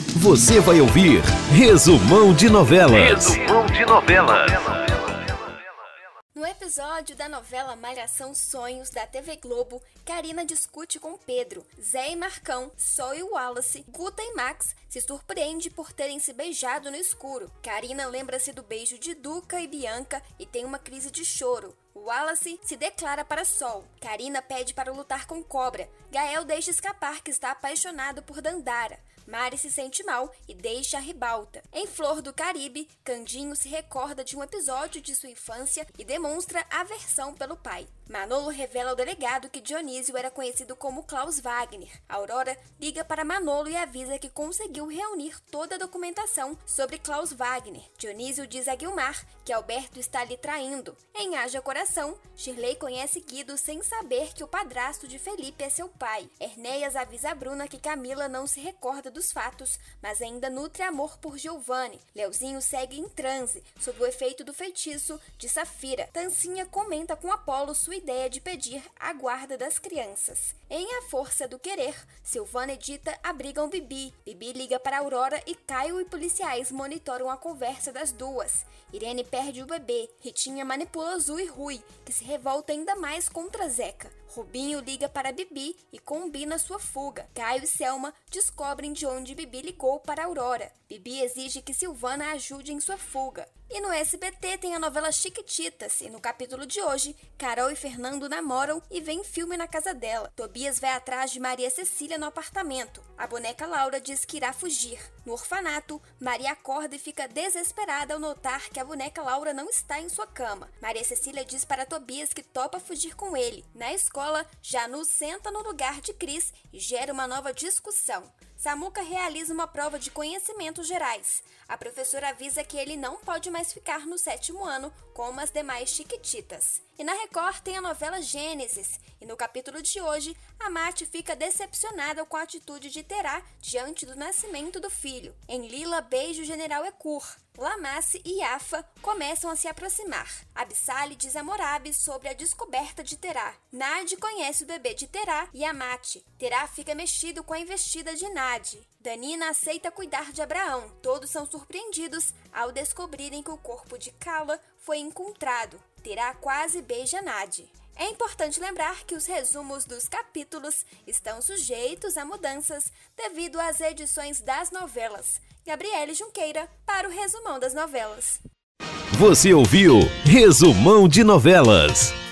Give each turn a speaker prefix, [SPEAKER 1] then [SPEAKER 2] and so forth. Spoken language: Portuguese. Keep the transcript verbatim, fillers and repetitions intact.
[SPEAKER 1] Você vai ouvir Resumão de Novelas.
[SPEAKER 2] Resumão de Novelas.
[SPEAKER 3] No episódio da novela Malhação Sonhos da T V Globo, Karina discute com Pedro, Zé e Marcão, Sol e Wallace, Guta e Max se surpreende por terem se beijado no escuro. Karina lembra-se do beijo de Duca e Bianca e tem uma crise de choro. Wallace se declara para Sol. Karina pede para lutar com Cobra. Gael deixa escapar que está apaixonado por Dandara. Mari se sente mal e deixa a ribalta. Em Flor do Caribe, Candinho se recorda de um episódio de sua infância e demonstra aversão pelo pai. Manolo revela ao delegado que Dionísio era conhecido como Klaus Wagner. Aurora liga para Manolo e avisa que conseguiu reunir toda a documentação sobre Klaus Wagner. Dionísio diz a Guilmar que Alberto está lhe traindo. Em Haja Coração, Shirley conhece Guido sem saber que o padrasto de Felipe é seu pai. Ernéas avisa a Bruna que Camila não se recorda dos fatos, mas ainda nutre amor por Giovanni. Leozinho segue em transe, sob o efeito do feitiço de Safira. Tancinha comenta com Apolo sua ideia de pedir a guarda das crianças. Em A Força do Querer, Silvana e Dita abrigam Bibi. Bibi liga para Aurora e Caio e policiais monitoram a conversa das duas. Irene perde o bebê. Ritinha manipula Zu e Rui, que se revolta ainda mais contra Zeca. Rubinho liga para Bibi e combina sua fuga. Caio e Selma descobrem de onde Bibi ligou para Aurora. Bibi exige que Silvana ajude em sua fuga. E no S B T tem a novela Chiquititas, e no capítulo de hoje, Carol e Fernando namoram e vem filme na casa dela. Tobias vai atrás de Maria Cecília no apartamento. A boneca Laura diz que irá fugir. No orfanato, Maria acorda e fica desesperada ao notar que a boneca Laura não está em sua cama. Maria Cecília diz para Tobias que topa fugir com ele. Na escola, Janu senta no lugar de Cris e gera uma nova discussão. Samuca realiza uma prova de conhecimentos gerais. A professora avisa que ele não pode mais ficar no sétimo ano como as demais chiquititas. E na Record tem a novela Gênesis. E no capítulo de hoje, a Mate fica decepcionada com a atitude de Terá diante do nascimento do filho. Em Lila, beija o general Ecur. Lamasse e Afa começam a se aproximar. Abissali diz a Morabi sobre a descoberta de Terá. Nadi conhece o bebê de Terá e a Mate. Terá fica mexido com a investida de Nadi. Danina aceita cuidar de Abraão. Todos são surpreendidos ao descobrirem que o corpo de Kala foi encontrado. Terá quase beija Nadi. É importante lembrar que os resumos dos capítulos estão sujeitos a mudanças devido às edições das novelas. Gabriele Junqueira para o Resumão das Novelas.
[SPEAKER 1] Você ouviu Resumão de Novelas.